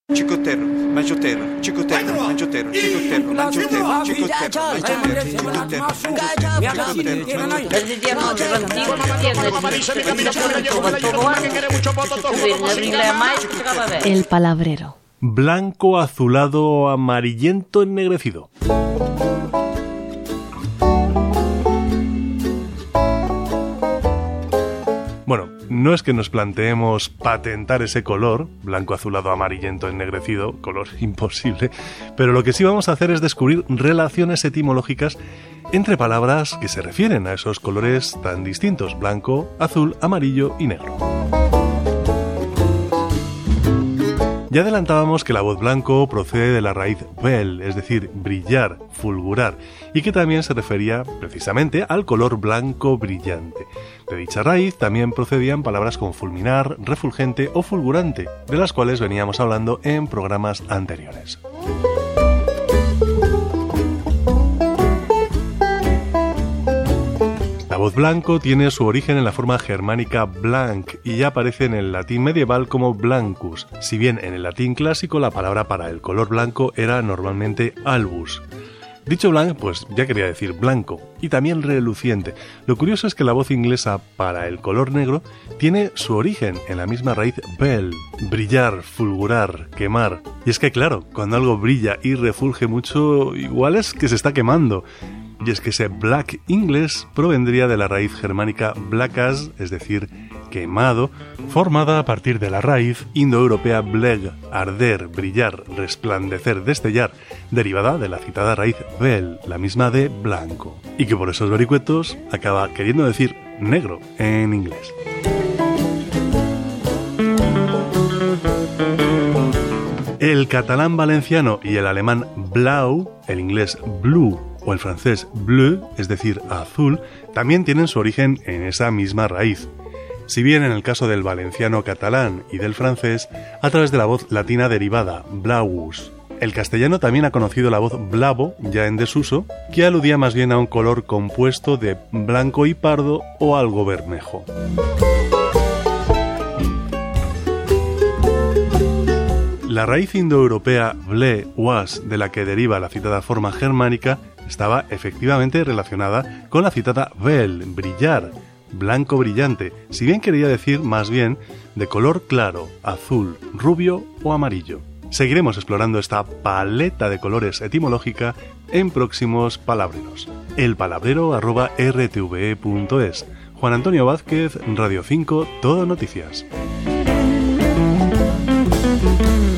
Chicotero, mangiotero, chicotero, mangiotero, chicotero, mangiotero, chicotero, El palabrero. Blanco, azulado, amarillento, ennegrecido. Bueno, no es que nos planteemos patentar ese color, blanco, azulado, amarillento, ennegrecido, color imposible, pero lo que sí vamos a hacer es descubrir relaciones etimológicas entre palabras que se refieren a esos colores tan distintos, blanco, azul, amarillo y negro. Ya adelantábamos que la voz blanco procede de la raíz bel, es decir, brillar, fulgurar, y que también se refería precisamente al color blanco brillante. De dicha raíz también procedían palabras como fulminar, refulgente o fulgurante, de las cuales veníamos hablando en programas anteriores. La voz blanco tiene su origen en la forma germánica blanc y ya aparece en el latín medieval como blancus, si bien en el latín clásico la palabra para el color blanco era normalmente albus. Dicho blanc, pues ya quería decir blanco, y también reluciente. Lo curioso es que la voz inglesa para el color negro tiene su origen en la misma raíz bell, brillar, fulgurar, quemar. Y es que claro, cuando algo brilla y refulge mucho, igual es que se está quemando. Y es que ese black inglés provendría de la raíz germánica blackas, es decir, quemado, formada a partir de la raíz indoeuropea bleg, arder, brillar, resplandecer, destellar, derivada de la citada raíz bel, la misma de blanco, y que por esos vericuetos acaba queriendo decir negro en inglés. El catalán valenciano y el alemán blau, el inglés blue o el francés bleu, es decir, azul, también tienen su origen en esa misma raíz. Si bien en el caso del valenciano catalán y del francés, a través de la voz latina derivada, blauus. El castellano también ha conocido la voz blavo, ya en desuso, que aludía más bien a un color compuesto de blanco y pardo o algo bermejo. La raíz indoeuropea ble, was, de la que deriva la citada forma germánica, estaba efectivamente relacionada con la citada bel, brillar, blanco brillante, si bien quería decir más bien de color claro, azul, rubio o amarillo. Seguiremos explorando esta paleta de colores etimológica en próximos palabreros. elpalabrero@rtve.es. Juan Antonio Vázquez, Radio 5, Todo Noticias.